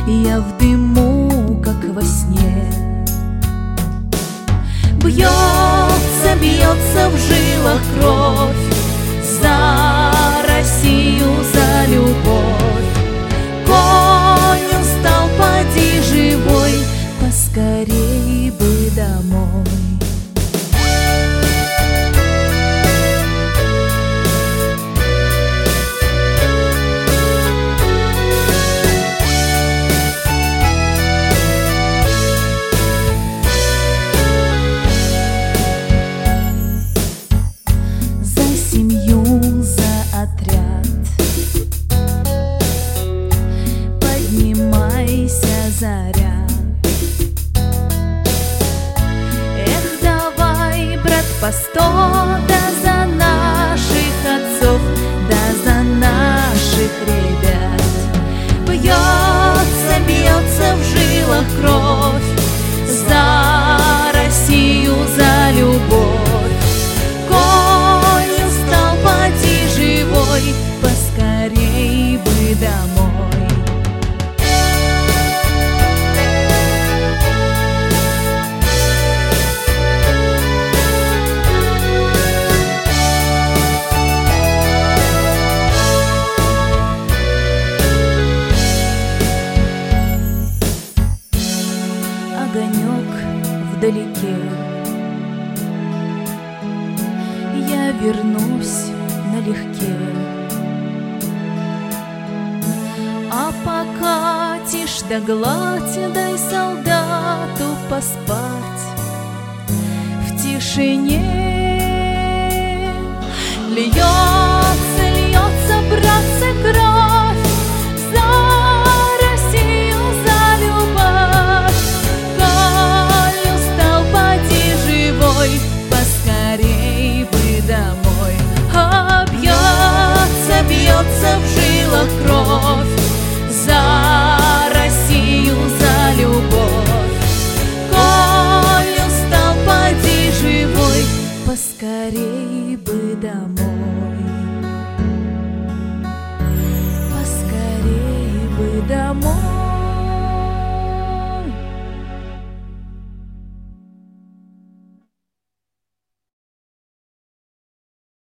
я в дыму, как во сне. Бьется, бьется в жилах кровь за Россию, за любовь. Конь устал, поди живой, поскорей бы домой. Заря. Эх, давай, брат, по 100, да за наших отцов, да за наших ребят. Бьется, бьется в жилах кровь за Россию, за любовь. Конь устал, поди живой, поскорей бы домой. Огонек вдалеке, я вернусь налегке. А пока тишь да гладь, дай солдату поспать в тишине. Льется, льется, братцы, кровь за Россию, за любовь. Коль устал, поди живой, поскорей бы домой. А бьется, бьется в жилах кровь за Россию, за любовь. Коль устал, поди живой, поскорей бы домой.